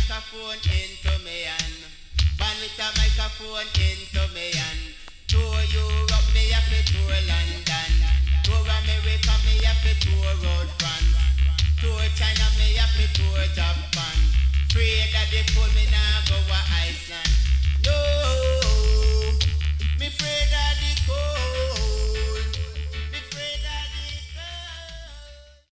microphone into me and ban with a microphone into me and tour Europe, me have to tour London, tour America, me have to tour road France, tour China, me have to tour Japan. Afraid that they pull me now go a